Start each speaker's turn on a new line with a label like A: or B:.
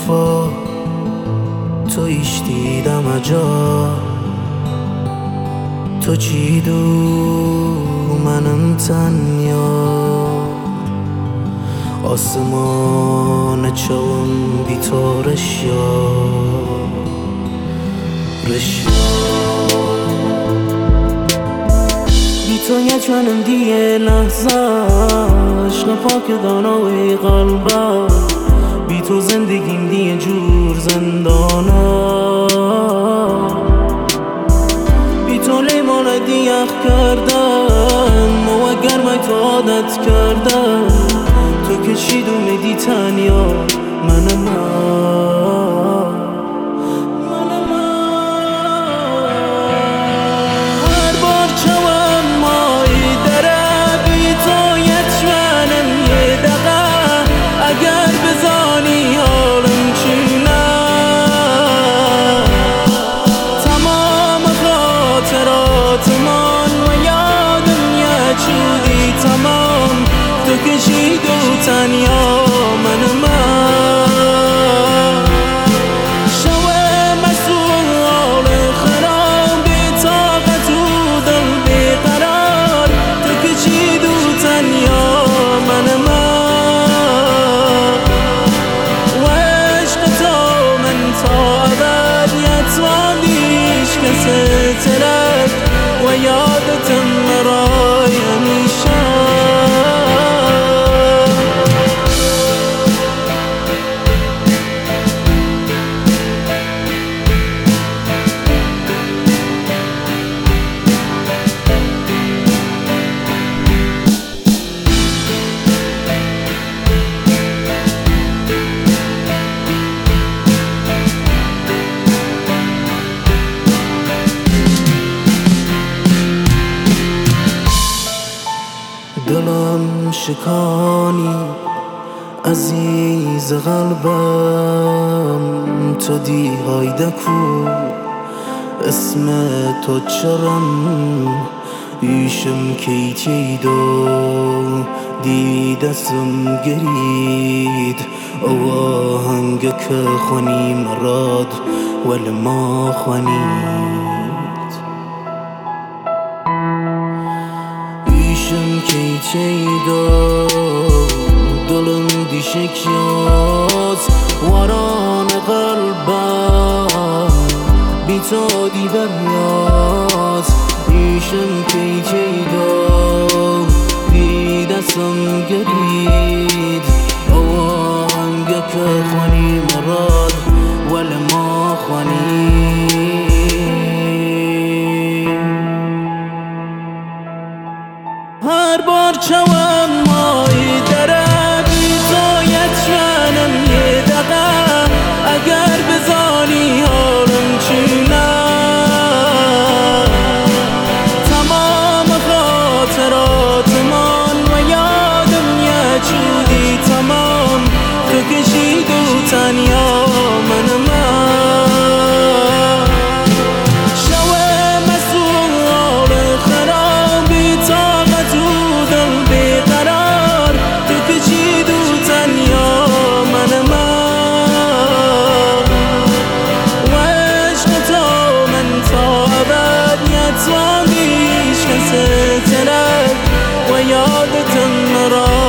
A: وفا تویش دیدم اجا تو چی دو منم تنیا آسمان چون بی تو رشیا بی تو یه چنم دیگه لحظهش نپاک دانای قلبم بی تو زندگیم دیگه جور زندانا بی تو لیمان دیخ کردن ما اگر من تو عادت کردن تو کشید اومدی تنیا منم هر بار چوم مایی دره بی تو یتمنم یه دقه اگر بزانی حالم چینه تمام خاطرات من و یادم یه چودی تمام تو کشید و تنیا منم سترك ويادة مراي همیشه دلم شکانی عزیز قلبم تو دی هایده کو اسم تو چرم ایشم کیتیدو دی دستم گرید او آهنگ که خونی مراد ول ما خونید ایشم کیتیدو دلم دی شکیاز واران قلبم بی تو دی بریاز ایشم کیتیدو دی دستم گرید او آهنگ که خونی مراد ول ما خونید هر بار چوم مایی دره بی تو یتمنم یه دقه اگر بزانی حالم چینه تمام خاطرات من و یادم یه چودی تمام تو کشید و تنیا منم سترك ويادة مراد